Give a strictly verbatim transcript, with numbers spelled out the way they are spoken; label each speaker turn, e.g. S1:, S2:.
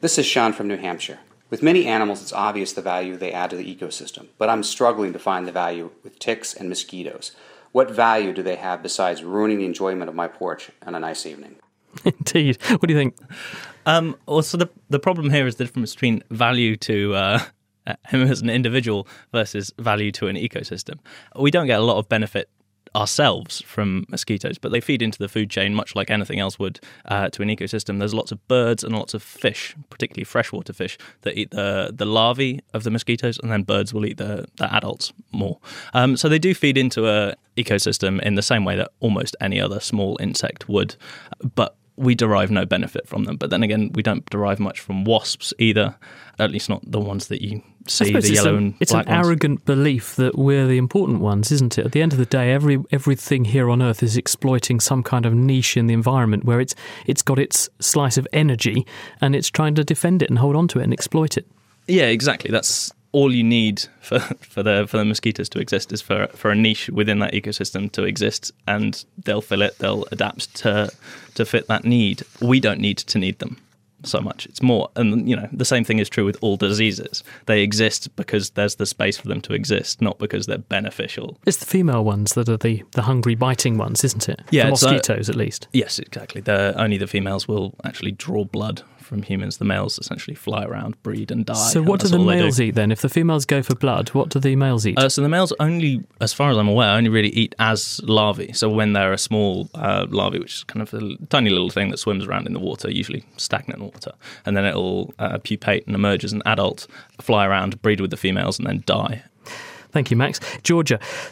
S1: This is Sean from New Hampshire. With many animals, it's obvious the value they add to the ecosystem, but I'm struggling to find the value with ticks and mosquitoes. What value do they have besides ruining the enjoyment of my porch on a nice evening?
S2: Indeed. What do you think?
S3: Um, also, the the problem here is the difference between value to uh, him as an individual versus value to an ecosystem. We don't get a lot of benefit ourselves from mosquitoes, but they feed into the food chain much like anything else would uh, to an ecosystem. There's lots of birds and lots of fish, particularly freshwater fish, that eat the the larvae of the mosquitoes, and then birds will eat the, the adults more. Um, so they do feed into a ecosystem in the same way that almost any other small insect would, but we derive no benefit from them. But then again, we don't derive much from wasps either, at least not the ones that you see, the yellow
S2: a,
S3: and
S2: It's
S3: black
S2: an
S3: ones.
S2: arrogant belief that we're the important ones, isn't it? At the end of the day, every everything here on Earth is exploiting some kind of niche in the environment where it's it's got its slice of energy and it's trying to defend it and hold on to it and exploit it.
S3: Yeah, exactly. That's all you need for, for the for the mosquitoes to exist, is for for a niche within that ecosystem to exist, and they'll fill it, they'll adapt to to fit that need. We don't need to need them so much. It's more, and you know, the same thing is true with all diseases. They exist because there's the space for them to exist, not because they're beneficial.
S2: It's the female ones that are the, the hungry, biting ones, isn't it?
S3: Yeah,
S2: the
S3: it's, uh,
S2: mosquitoes, at least.
S3: Yes, exactly. The, only the females will actually draw blood from humans. The males essentially fly around, breed and die.
S2: So what do the males eat then? If the females go for blood, what do the males eat?
S3: Uh, so the males only, as far as I'm aware, only really eat as larvae. So when they're a small uh, larvae, which is kind of a tiny little thing that swims around in the water, usually stagnant water, and then it'll uh, pupate and emerge as an adult, fly around, breed with the females, and then die.
S2: Thank you, Max. Georgia,